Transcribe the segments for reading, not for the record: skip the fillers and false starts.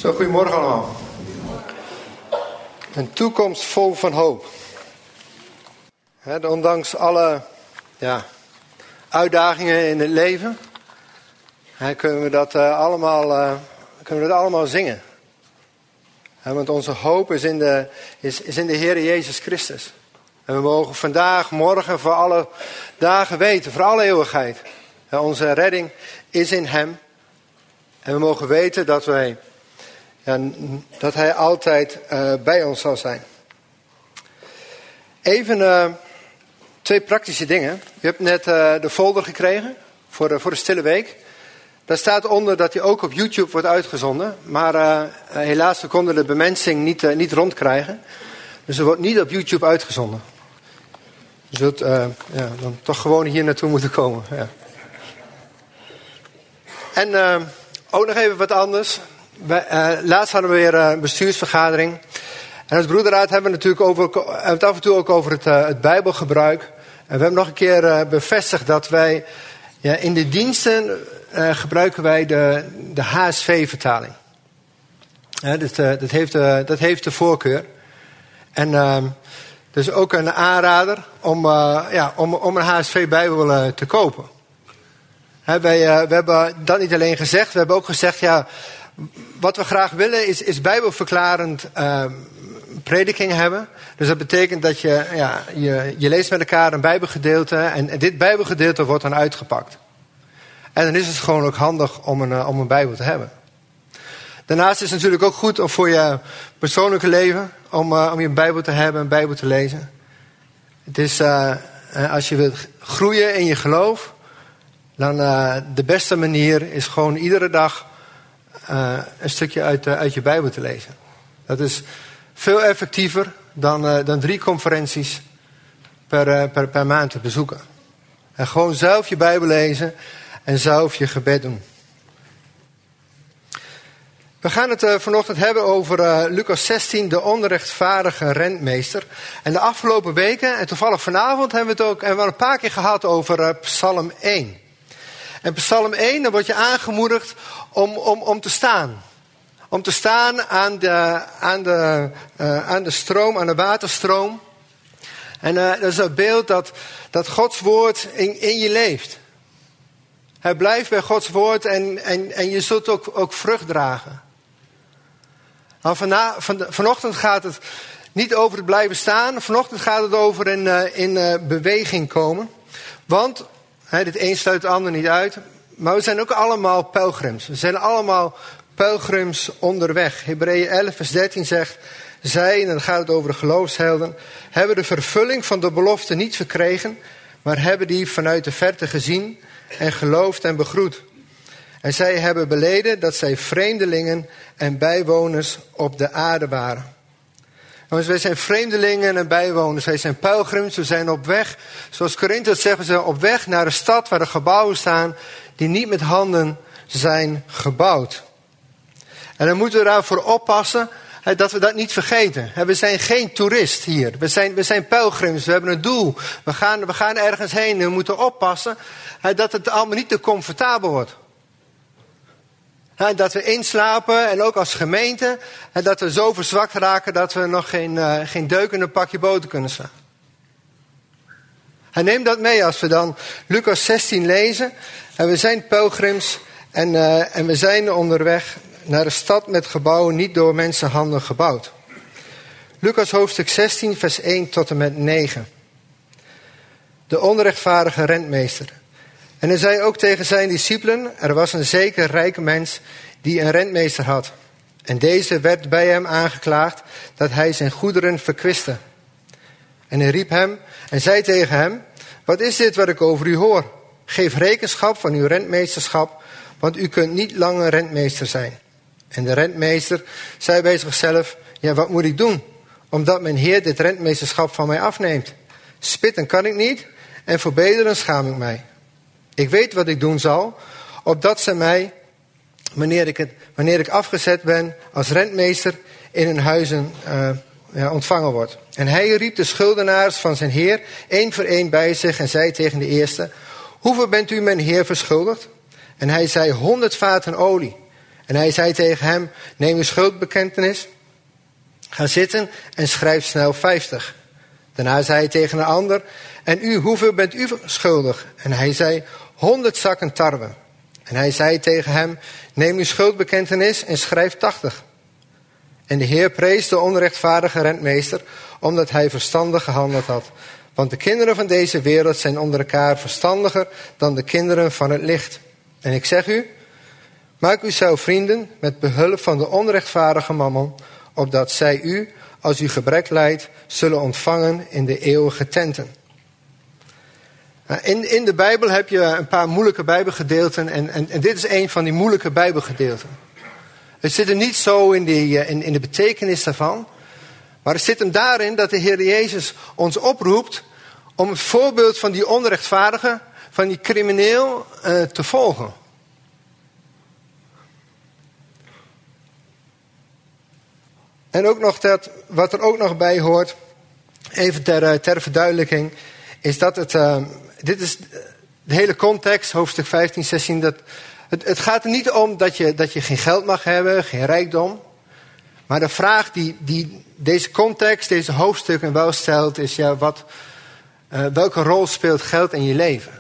Zo, goedemorgen allemaal. Een toekomst vol van hoop. Ondanks alle uitdagingen in het leven kunnen we dat allemaal zingen. Want onze hoop is in de Heer Jezus Christus. En we mogen vandaag, morgen, voor alle dagen weten, voor alle eeuwigheid. Onze redding is in Hem. En we mogen weten dat Hij altijd bij ons zal zijn. Even 2 praktische dingen. Je hebt net de folder gekregen voor de stille week. Daar staat onder dat die ook op YouTube wordt uitgezonden. Maar helaas, we konden de bemensing niet rondkrijgen. Dus er wordt niet op YouTube uitgezonden. Je zult dan toch gewoon hier naartoe moeten komen. Ja. En ook nog even wat anders. Laatst hadden we weer een bestuursvergadering. En als broederraad hebben we natuurlijk het af en toe ook over het Bijbelgebruik. En we hebben nog een keer bevestigd dat wij in de diensten gebruiken wij de HSV-vertaling. Dat heeft de voorkeur. En dus ook een aanrader om een HSV-Bijbel te kopen. We hebben dat niet alleen gezegd, we hebben ook gezegd, wat we graag willen is bijbelverklarend prediking hebben. Dus dat betekent dat je leest met elkaar een bijbelgedeelte en dit bijbelgedeelte wordt dan uitgepakt. En dan is het gewoon ook handig om een bijbel te hebben. Daarnaast is het natuurlijk ook goed om voor je persoonlijke leven, om je een bijbel te hebben, een bijbel te lezen. Het is, als je wilt groeien in je geloof, dan de beste manier is gewoon iedere dag een stukje uit je Bijbel te lezen. Dat is veel effectiever dan 3 conferenties per maand te bezoeken. En gewoon zelf je Bijbel lezen en zelf je gebed doen. We gaan het vanochtend hebben over Lucas 16, de onrechtvaardige rentmeester. En de afgelopen weken, en toevallig vanavond, hebben we het ook een paar keer gehad over Psalm 1. En Psalm 1, dan word je aangemoedigd om te staan. Om te staan aan de stroom, aan de waterstroom. En dat is het beeld dat Gods woord in je leeft. Hij blijft bij Gods woord en je zult ook vrucht dragen. Nou, vanochtend gaat het niet over het blijven staan. Vanochtend gaat het over in beweging komen. Want dit een sluit het ander niet uit. Maar we zijn ook allemaal pelgrims. We zijn allemaal pelgrims onderweg. Hebreeën 11 vers 13 zegt: zij, en dan gaat het over de geloofshelden, hebben de vervulling van de belofte niet verkregen, maar hebben die vanuit de verte gezien en geloofd en begroet. En zij hebben beleden dat zij vreemdelingen en bijwoners op de aarde waren. Dus wij zijn vreemdelingen en bijwoners. Wij zijn pelgrims. We zijn op weg. Zoals Korinthe zegt, we zijn op weg naar een stad waar de gebouwen staan die niet met handen zijn gebouwd. En dan moeten we daarvoor oppassen dat we dat niet vergeten. We zijn geen toerist hier. We zijn pelgrims. We hebben een doel. We gaan ergens heen. We moeten oppassen dat het allemaal niet te comfortabel wordt. Dat we inslapen en ook als gemeente. En dat we zo verzwakt raken dat we nog geen deuk in een pakje boter kunnen slaan. En neem dat mee als we dan Lucas 16 lezen. En we zijn pelgrims en we zijn onderweg naar een stad met gebouwen niet door mensenhanden gebouwd. Lucas hoofdstuk 16 vers 1 tot en met 9. De onrechtvaardige rentmeester. En hij zei ook tegen zijn discipelen: er was een zeker rijke mens die een rentmeester had. En deze werd bij hem aangeklaagd dat hij zijn goederen verkwiste. En hij riep hem en zei tegen hem: wat is dit wat ik over u hoor? Geef rekenschap van uw rentmeesterschap, want u kunt niet langer rentmeester zijn. En de rentmeester zei bij zichzelf: wat moet ik doen, omdat mijn heer dit rentmeesterschap van mij afneemt? Spitten kan ik niet en voor bedelen schaam ik mij. Ik weet wat ik doen zal, opdat ze mij, wanneer ik afgezet ben als rentmeester, in hun huizen ontvangen wordt. En hij riep de schuldenaars van zijn heer 1 voor 1 bij zich en zei tegen de eerste: hoeveel bent u mijn heer verschuldigd? En hij zei 100 vaten olie. En hij zei tegen hem, neem uw schuldbekentenis, ga zitten en schrijf snel 50. Daarna zei hij tegen een ander, en u, hoeveel bent u schuldig? En hij zei, 100 zakken tarwe. En hij zei tegen hem, neem uw schuldbekentenis en schrijf 80. En de Heer prees de onrechtvaardige rentmeester, omdat hij verstandig gehandeld had. Want de kinderen van deze wereld zijn onder elkaar verstandiger dan de kinderen van het licht. En ik zeg u, maak uzelf vrienden met behulp van de onrechtvaardige mammon, opdat zij u, als u gebrek lijdt, zullen ontvangen in de eeuwige tenten. In de Bijbel heb je een paar moeilijke Bijbelgedeelten en dit is een van die moeilijke Bijbelgedeelten. Het zit hem niet zo in de betekenis daarvan, maar het zit hem daarin dat de Heer Jezus ons oproept om het voorbeeld van die onrechtvaardige, van die crimineel te volgen. En ook nog wat er ook nog bij hoort, even ter verduidelijking, is dat dit is de hele context, hoofdstuk 15, 16, het gaat er niet om dat je geen geld mag hebben, geen rijkdom. Maar de vraag die deze context, deze hoofdstukken wel stelt, is welke rol speelt geld in je leven?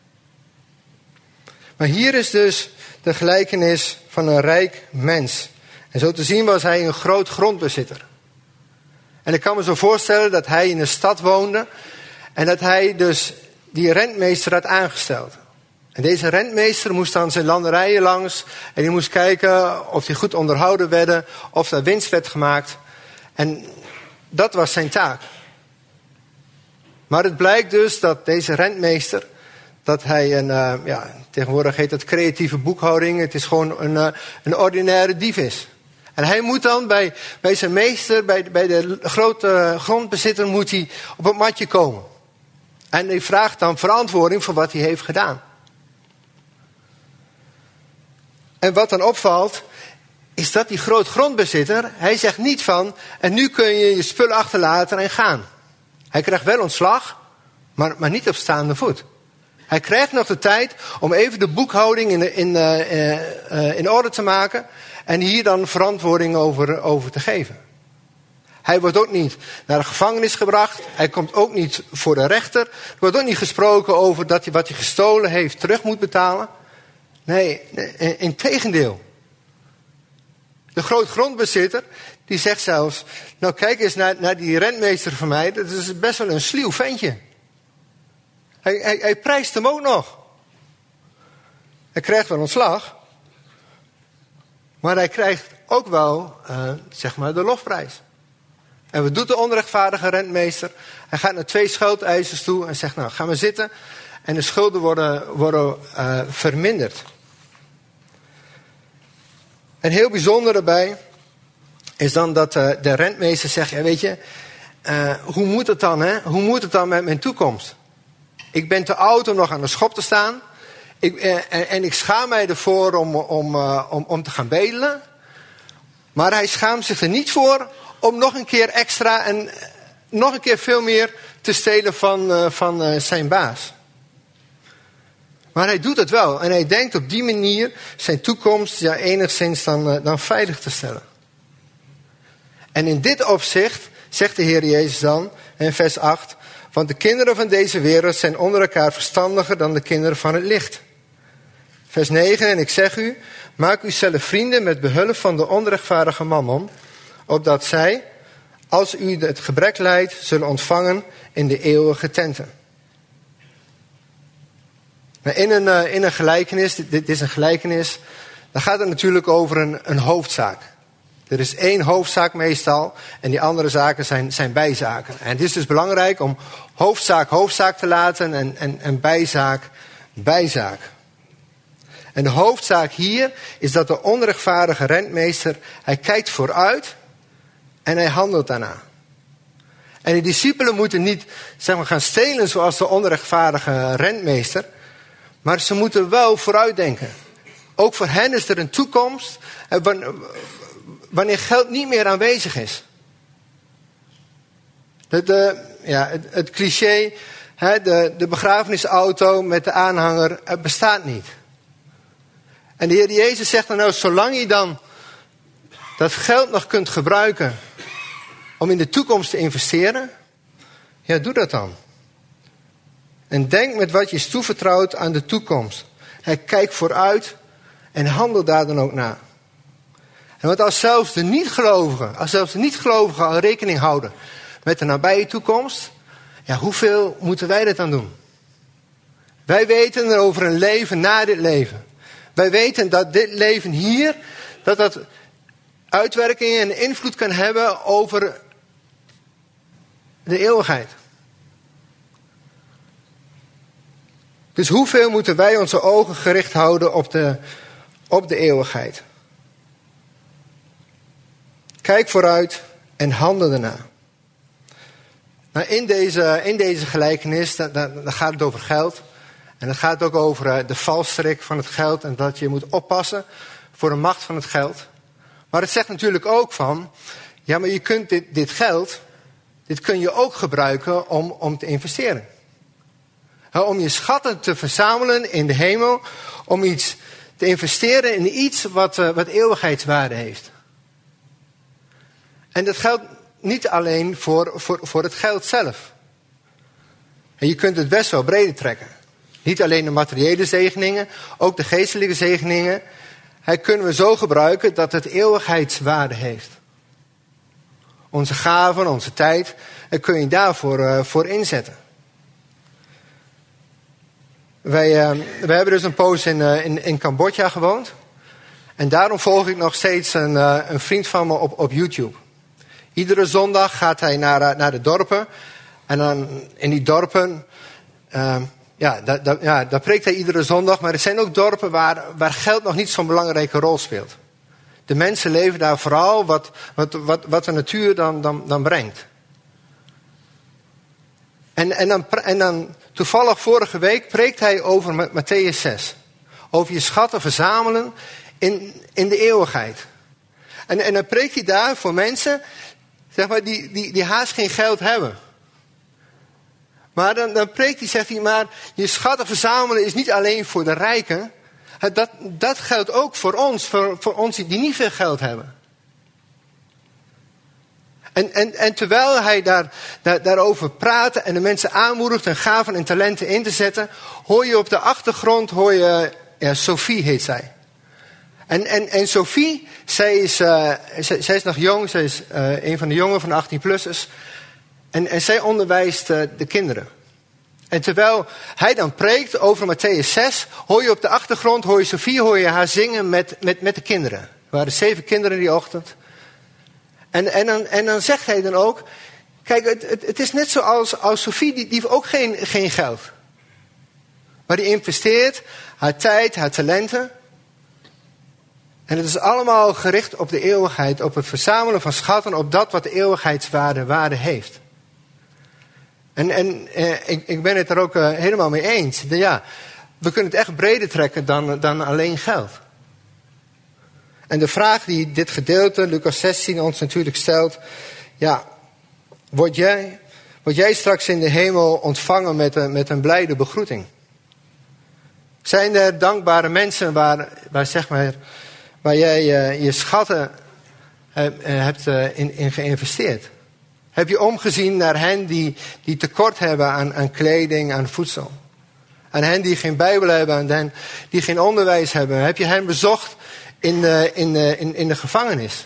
Maar hier is dus de gelijkenis van een rijk mens. En zo te zien was hij een groot grondbezitter. En ik kan me zo voorstellen dat hij in een stad woonde en dat hij dus die rentmeester had aangesteld. En deze rentmeester moest dan zijn landerijen langs en die moest kijken of die goed onderhouden werden, of er winst werd gemaakt. En dat was zijn taak. Maar het blijkt dus dat deze rentmeester, dat hij tegenwoordig heet dat creatieve boekhouding, het is gewoon een ordinaire dief is. En hij moet dan bij zijn meester, bij de grote grondbezitter, moet hij op het matje komen. En hij vraagt dan verantwoording voor wat hij heeft gedaan. En wat dan opvalt, is dat die grootgrondbezitter, hij zegt niet van, en nu kun je je spullen achterlaten en gaan. Hij krijgt wel ontslag, maar niet op staande voet. Hij krijgt nog de tijd om even de boekhouding in orde te maken en hier dan verantwoording over te geven. Hij wordt ook niet naar de gevangenis gebracht. Hij komt ook niet voor de rechter. Er wordt ook niet gesproken over dat hij wat hij gestolen heeft terug moet betalen. Nee, integendeel. De grootgrondbezitter, die zegt zelfs, nou kijk eens naar die rentmeester van mij, dat is best wel een sluw ventje. Hij prijst hem ook nog. Hij krijgt wel ontslag, maar hij krijgt ook wel, de lofprijs. En wat doet de onrechtvaardige rentmeester? Hij gaat naar 2 schuldeisers toe en zegt, nou ga maar zitten. En de schulden worden verminderd. En heel bijzonder daarbij is dan dat de rentmeester zegt, ja weet je, hoe moet het dan, hè? Hoe moet het dan met mijn toekomst? Ik ben te oud om nog aan de schop te staan. En ik schaam mij ervoor om te gaan bedelen. Maar hij schaamt zich er niet voor om nog een keer extra en nog een keer veel meer te stelen van zijn baas. Maar hij doet het wel. En hij denkt op die manier zijn toekomst enigszins dan veilig te stellen. En in dit opzicht zegt de Heer Jezus dan in vers 8... want de kinderen van deze wereld zijn onder elkaar verstandiger dan de kinderen van het licht. Vers 9, en ik zeg u, maak uzelf vrienden met behulp van de onrechtvaardige mammon, opdat zij, als u het gebrek lijdt, zullen ontvangen in de eeuwige tenten. Maar in een gelijkenis, dit is een gelijkenis, dan gaat het natuurlijk over een hoofdzaak. Er is 1 hoofdzaak meestal en die andere zaken zijn bijzaken. En het is dus belangrijk om hoofdzaak te laten en bijzaak bijzaak. En de hoofdzaak hier is dat de onrechtvaardige rentmeester, hij kijkt vooruit en hij handelt daarna. En de discipelen moeten niet gaan stelen zoals de onrechtvaardige rentmeester, maar ze moeten wel vooruitdenken. Ook voor hen is er een toekomst wanneer geld niet meer aanwezig is. Het cliché, de begrafenisauto met de aanhanger, het bestaat niet. En de Heer Jezus zegt dan nou, zolang je dan dat geld nog kunt gebruiken om in de toekomst te investeren, ja, doe dat dan. En denk met wat je is toevertrouwd aan de toekomst. En kijk vooruit en handel daar dan ook naar. En want als zelfs de niet-gelovigen al rekening houden met de nabije toekomst, ja, hoeveel moeten wij dat dan doen? Wij weten er over een leven na dit leven. Wij weten dat dit leven hier, dat uitwerkingen en invloed kan hebben over de eeuwigheid. Dus hoeveel moeten wij onze ogen gericht houden op de eeuwigheid? Kijk vooruit en handel erna. Nou, in deze gelijkenis, dan gaat het over geld. En dan gaat het ook over de valstrik van het geld. En dat je moet oppassen voor de macht van het geld. Maar het zegt natuurlijk ook van, ja, maar je kunt dit geld, dit kun je ook gebruiken om te investeren. Om je schatten te verzamelen in de hemel. Om iets te investeren in iets wat eeuwigheidswaarde heeft. En dat geldt niet alleen voor het geld zelf. En je kunt het best wel breder trekken. Niet alleen de materiële zegeningen, ook de geestelijke zegeningen. Kunnen we zo gebruiken dat het eeuwigheidswaarde heeft. Onze gaven, onze tijd, kun je daarvoor voor inzetten. Wij hebben dus een poos in Cambodja gewoond. En daarom volg ik nog steeds een vriend van me op YouTube. Iedere zondag gaat hij naar de dorpen. En dan in die dorpen, daar preekt hij iedere zondag. Maar er zijn ook dorpen waar geld nog niet zo'n belangrijke rol speelt. De mensen leven daar vooral wat de natuur dan brengt. En dan toevallig vorige week preekt hij over Mattheüs 6. Over je schatten verzamelen in de eeuwigheid. En dan preekt hij daar voor mensen, zeg maar, die haast geen geld hebben. Maar dan preekt hij, zegt hij, maar je schatten verzamelen is niet alleen voor de rijken. Dat geldt ook voor ons die niet veel geld hebben. En terwijl hij daarover praat en de mensen aanmoedigt en gaven en talenten in te zetten, hoor je op de achtergrond, Sophie heet zij. En Sophie, zij is nog jong, zij is een van de jongen van de 18-plussers. En zij onderwijst de kinderen. En terwijl hij dan preekt over Mattheüs 6, hoor je op de achtergrond, Sophie haar zingen met de kinderen. Er waren 7 kinderen die ochtend. En dan zegt hij dan ook, kijk, het is net zoals Sophie, die heeft ook geen geld. Maar die investeert haar tijd, haar talenten. En het is allemaal gericht op de eeuwigheid, op het verzamelen van schatten, op dat wat de eeuwigheidswaarde heeft. En ik ben het er ook helemaal mee eens. Ja, we kunnen het echt breder trekken dan alleen geld. En de vraag die dit gedeelte, Lucas 16, ons natuurlijk stelt, ja, word jij straks in de hemel ontvangen met een blijde begroeting? Zijn er dankbare mensen waar jij je schatten hebt in geïnvesteerd? Heb je omgezien naar hen die tekort hebben aan kleding, aan voedsel? Aan hen die geen Bijbel hebben, aan hen die geen onderwijs hebben? Heb je hen bezocht in de gevangenis?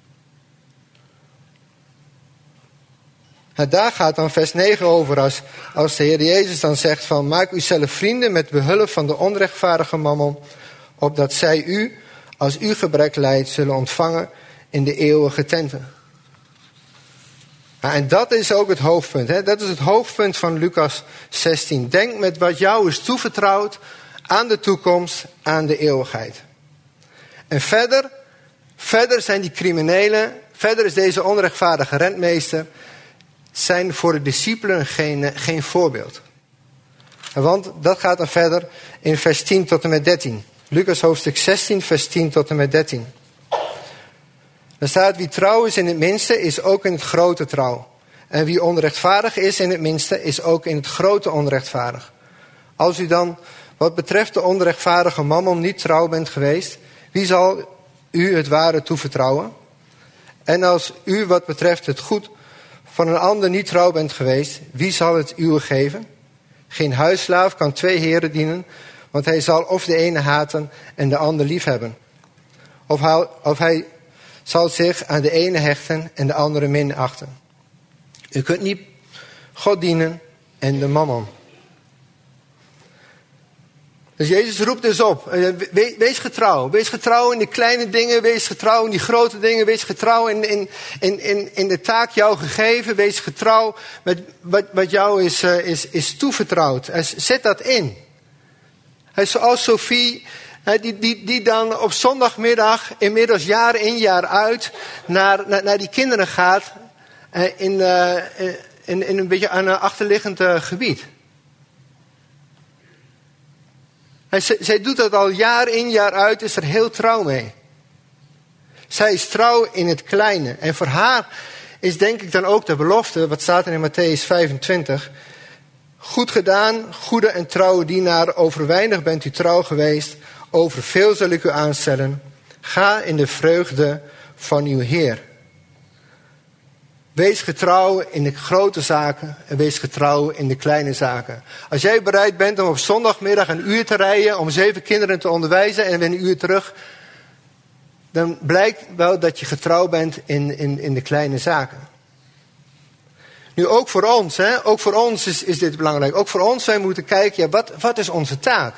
Daar gaat dan vers 9 over als de Heer Jezus dan zegt van, maak uzelf vrienden met behulp van de onrechtvaardige mammon, opdat zij u, als u gebrek lijdt, zullen ontvangen in de eeuwige tenten. En dat is ook het hoofdpunt. Hè? Dat is het hoofdpunt van Lucas 16. Denk met wat jou is toevertrouwd aan de toekomst, aan de eeuwigheid. En verder zijn die criminelen, verder is deze onrechtvaardige rentmeester, zijn voor de discipelen geen voorbeeld. Want dat gaat dan verder in vers 10 tot en met 13. Lucas hoofdstuk 16, vers 10 tot en met 13. Er staat, wie trouw is in het minste, is ook in het grote trouw. En wie onrechtvaardig is in het minste, is ook in het grote onrechtvaardig. Als u dan wat betreft de onrechtvaardige mammon niet trouw bent geweest, wie zal u het ware toevertrouwen? En als u wat betreft het goed van een ander niet trouw bent geweest, wie zal het uwe geven? Geen huisslaaf kan 2 heren dienen, want hij zal of de ene haten en de ander liefhebben. Of hij zal zich aan de ene hechten en de andere minachten. U kunt niet God dienen en de mammon. Dus Jezus roept dus op. Wees getrouw. Wees getrouw in de kleine dingen. Wees getrouw in die grote dingen. Wees getrouw in de taak jou gegeven. Wees getrouw met wat jou is toevertrouwd. Zet dat in. Zoals Sophie, die dan op zondagmiddag, inmiddels jaar in jaar uit, naar die kinderen gaat. In een beetje aan een achterliggend gebied. Zij doet dat al jaar in jaar uit, is er heel trouw mee. Zij is trouw in het kleine. En voor haar is denk ik dan ook de belofte, wat staat er in Mattheüs 25. Goed gedaan, goede en trouwe dienaar, over weinig bent u trouw geweest, over veel zal ik u aanstellen. Ga in de vreugde van uw Heer. Wees getrouw in de grote zaken en wees getrouw in de kleine zaken. Als jij bereid bent om op zondagmiddag 1 uur te rijden, om 7 kinderen te onderwijzen en weer 1 uur terug, dan blijkt wel dat je getrouw bent in de kleine zaken. Nu ook voor ons, ook voor ons is dit belangrijk. Ook voor ons, wij moeten kijken, wat is onze taak?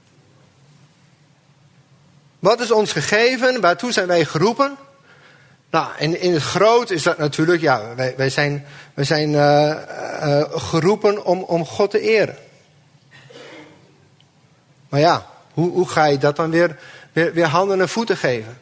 Wat is ons gegeven? Waartoe zijn wij geroepen? Nou, in het groot is dat natuurlijk, ja, wij zijn geroepen om God te eren. Maar ja, hoe ga je dat dan weer handen en voeten geven?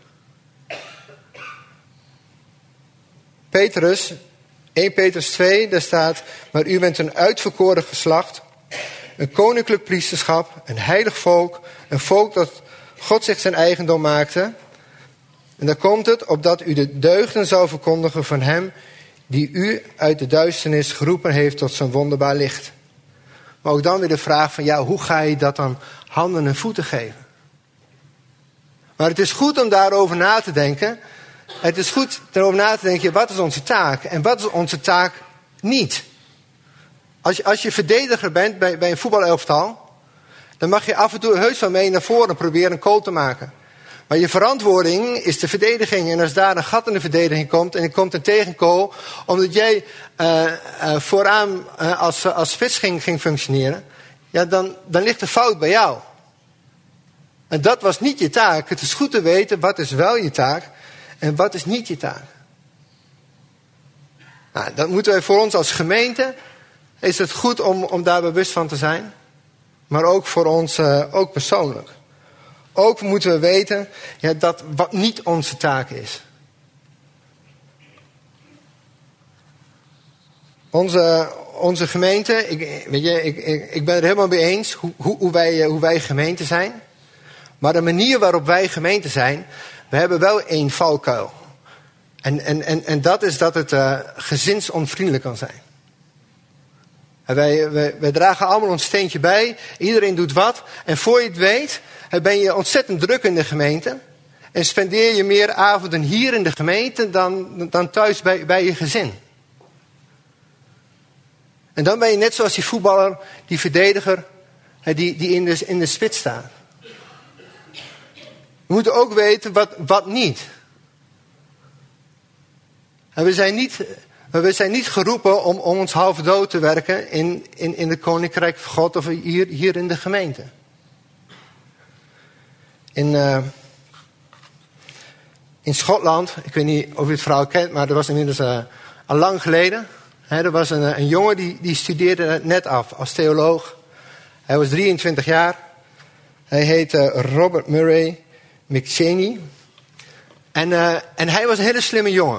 Petrus, 1 Petrus 2, daar staat, maar u bent een uitverkoren geslacht, een koninklijk priesterschap, een heilig volk, een volk dat God zich zijn eigendom maakte. En dan komt het, opdat u de deugden zou verkondigen van hem die u uit de duisternis geroepen heeft tot zijn wonderbaar licht. Maar ook dan weer de vraag van, ja, hoe ga je dat dan handen en voeten geven? Maar het is goed om daarover na te denken. Het is goed erover na te denken, wat is onze taak? En wat is onze taak niet? Als je verdediger bent bij een voetbalelftal, dan mag je af en toe heus wel mee naar voren proberen een goal te maken. Maar je verantwoording is de verdediging. En als daar een gat in de verdediging komt en er komt een tegengoal, omdat jij vooraan als spits ging functioneren, ja, dan ligt de fout bij jou. En dat was niet je taak. Het is goed te weten wat is wel je taak en wat is niet je taak. Nou, dat moeten wij voor ons als gemeente, is het goed om daar bewust van te zijn. Maar ook voor ons, ook persoonlijk. Ook moeten we weten, ja, dat wat niet onze taak is. Onze gemeente, ik ben er helemaal mee eens hoe wij gemeente zijn. Maar de manier waarop wij gemeente zijn, we hebben wel 1 valkuil. En dat is dat het gezinsonvriendelijk kan zijn. En wij dragen allemaal ons steentje bij. Iedereen doet wat. En voor je het weet, ben je ontzettend druk in de gemeente. En spendeer je meer avonden hier in de gemeente dan thuis bij je gezin. En dan ben je net zoals die voetballer, die verdediger, die in de spits staat. We moeten ook weten wat niet. En we zijn niet geroepen om ons half dood te werken in het Koninkrijk van God of hier in de gemeente. In Schotland, ik weet niet of u het verhaal kent, maar dat was inmiddels al lang geleden. Er was een jongen die studeerde net af als theoloog. Hij was 23 jaar. Hij heette Robert Murray McChaney. En hij was een hele slimme jongen.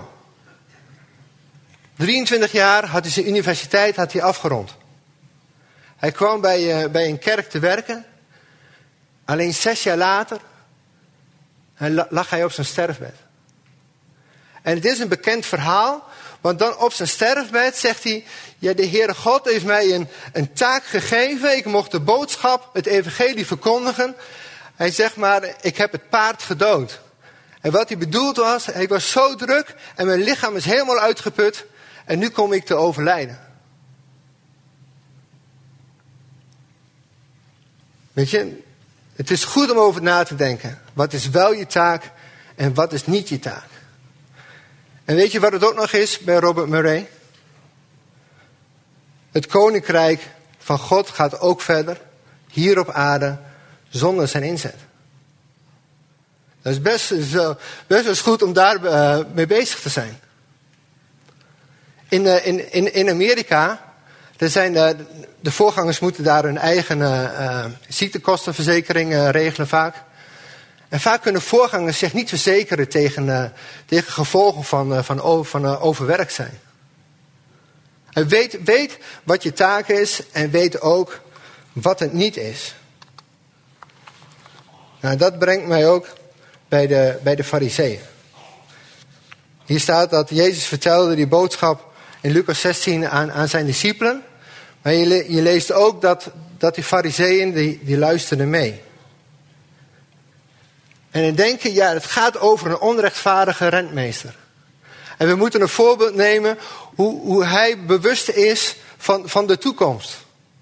23 jaar had hij zijn universiteit afgerond. Hij kwam bij een kerk te werken. Alleen 6 jaar later lag hij op zijn sterfbed. En het is een bekend verhaal. Want dan op zijn sterfbed zegt hij, ja, de Heere God heeft mij een taak gegeven. Ik mocht de boodschap, het evangelie verkondigen. Hij zegt maar, ik heb het paard gedood. En wat hij bedoeld was, hij was zo druk en mijn lichaam is helemaal uitgeput. En nu kom ik te overlijden. Weet je, het is goed om over na te denken. Wat is wel je taak en wat is niet je taak? En weet je wat het ook nog is bij Robert Murray? Het koninkrijk van God gaat ook verder, hier op aarde, zonder zijn inzet. Dat is best wel goed om daar mee bezig te zijn. In Amerika, de voorgangers moeten daar hun eigen ziektekostenverzekering regelen vaak. En vaak kunnen voorgangers zich niet verzekeren tegen gevolgen van overwerk zijn. En weet wat je taak is en weet ook wat het niet is. Nou, dat brengt mij ook bij de Farizeeën. Hier staat dat Jezus vertelde die boodschap in Lucas 16 aan zijn discipelen. Maar je leest ook dat die Farizeeën die luisterden mee. En dan denken, ja, het gaat over een onrechtvaardige rentmeester. En we moeten een voorbeeld nemen hoe hij bewust is van de toekomst.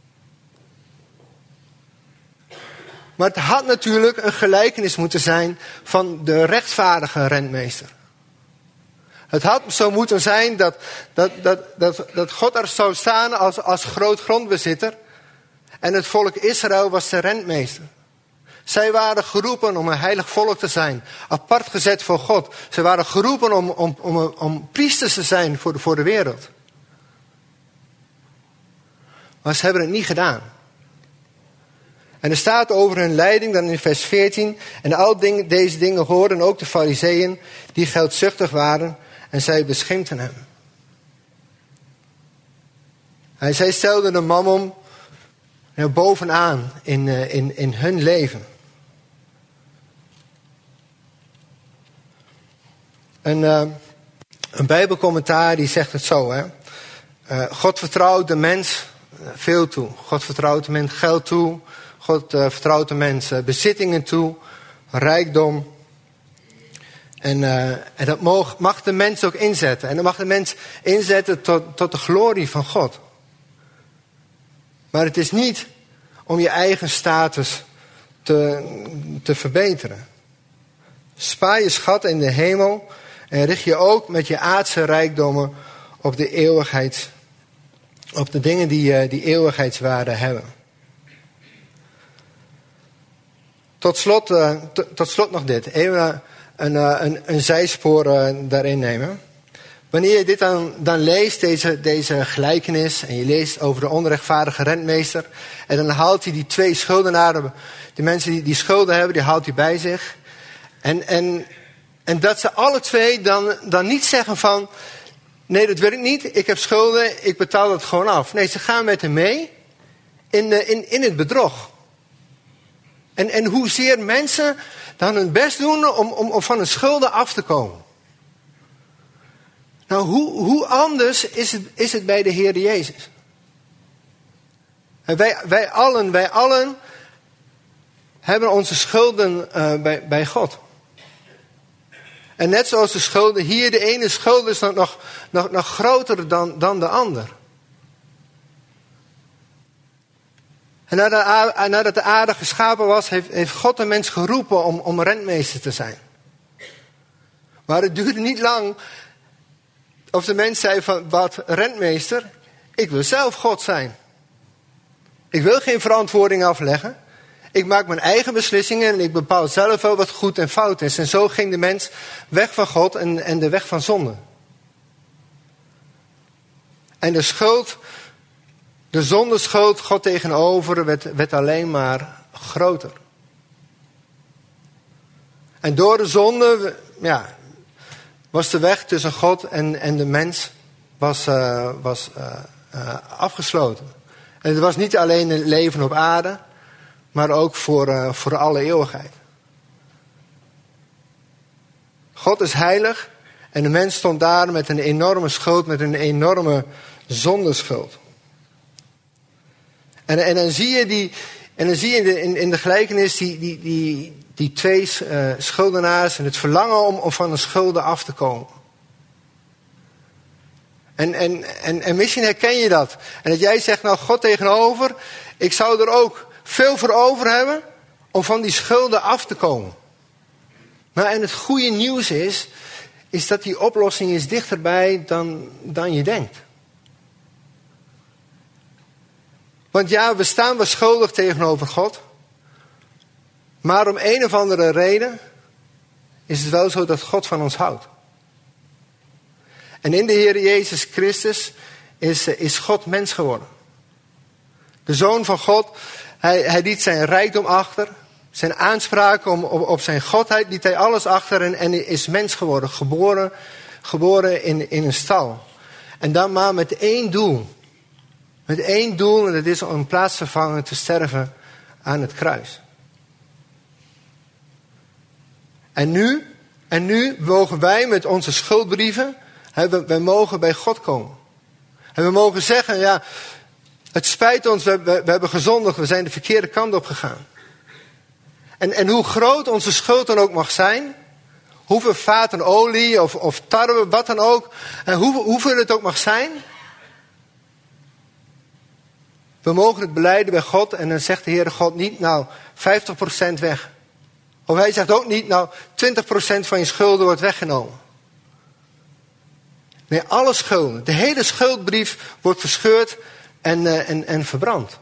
Maar het had natuurlijk een gelijkenis moeten zijn van de rechtvaardige rentmeester. Het had zo moeten zijn dat God er zou staan als groot grondbezitter. En het volk Israël was de rentmeester. Zij waren geroepen om een heilig volk te zijn. Apart gezet voor God. Ze waren geroepen om priesters te zijn voor de wereld. Maar ze hebben het niet gedaan. En er staat over hun leiding dan in vers 14. En al deze dingen hoorden ook de Farizeeën die geldzuchtig waren. En zij beschimpten hem. En zij stelden de mammon bovenaan in hun leven. Een Bijbelcommentaar die zegt het zo. Hè? God vertrouwt de mens veel toe. God vertrouwt de mens geld toe. God vertrouwt de mens bezittingen toe. Rijkdom. En dat mag de mens ook inzetten. En dat mag de mens inzetten tot de glorie van God. Maar het is niet om je eigen status te verbeteren. Spaar je schat in de hemel en richt je ook met je aardse rijkdommen op de eeuwigheid, op de dingen die eeuwigheidswaarde hebben. Tot slot nog dit. Even een zijspoor daarin nemen. Wanneer je dit dan leest, deze gelijkenis, en je leest over de onrechtvaardige rentmeester, en dan haalt hij die twee schuldenaren, die mensen die schulden hebben, die haalt hij bij zich. En dat ze alle twee dan niet zeggen van, nee, dat wil ik niet, ik heb schulden, ik betaal dat gewoon af. Nee, ze gaan met hem mee in het bedrog. En hoezeer mensen dan hun best doen om van hun schulden af te komen. Nou, hoe anders is het bij de Heer Jezus? En wij allen hebben onze schulden bij God. En net zoals de schulden hier, de ene schuld is nog groter dan de ander. En nadat de aarde geschapen was, heeft God de mens geroepen om rentmeester te zijn. Maar het duurde niet lang of de mens zei van, wat rentmeester, ik wil zelf God zijn. Ik wil geen verantwoording afleggen. Ik maak mijn eigen beslissingen en ik bepaal zelf wel wat goed en fout is. En zo ging de mens weg van God en de weg van zonde. En de zondeschuld God tegenover werd alleen maar groter. En door de zonde, was de weg tussen God en de mens afgesloten. En het was niet alleen het leven op aarde, maar ook voor alle eeuwigheid. God is heilig En de mens stond daar met een enorme schuld, met een enorme zondeschuld. En dan zie je in de gelijkenis die twee schuldenaars en het verlangen om van de schulden af te komen. En misschien herken je dat. En dat jij zegt, nou God tegenover, ik zou er ook veel voor over hebben om van die schulden af te komen. Maar en het goede nieuws is dat die oplossing is dichterbij dan je denkt. Want ja, we staan wel schuldig tegenover God. Maar om een of andere reden is het wel zo dat God van ons houdt. En in de Heer Jezus Christus is God mens geworden. De Zoon van God, hij liet zijn rijkdom achter. Zijn aanspraak op zijn godheid liet hij alles achter en is mens geworden. Geboren in een stal. En dan maar met één doel. Met één doel, en dat is om plaatsvervanger te sterven aan het kruis. En nu mogen wij met onze schuldbrieven, wij mogen bij God komen. En we mogen zeggen, ja, het spijt ons, we hebben gezondigd, we zijn de verkeerde kant op gegaan. En hoe groot onze schuld dan ook mag zijn, hoeveel vaten olie of tarwe, wat dan ook, en hoeveel het ook mag zijn, we mogen het belijden bij God en dan zegt de Heere God niet, nou, 50% weg. Of hij zegt ook niet, nou, 20% van je schulden wordt weggenomen. Nee, alle schulden, de hele schuldbrief wordt verscheurd en verbrand.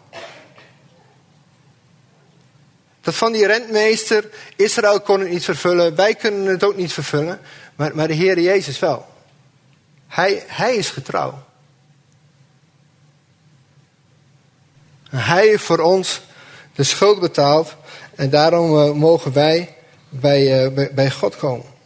Dat van die rentmeester, Israël kon het niet vervullen, wij kunnen het ook niet vervullen, maar de Heere Jezus wel. Hij is getrouw. Hij heeft voor ons de schuld betaald en daarom mogen wij bij God komen.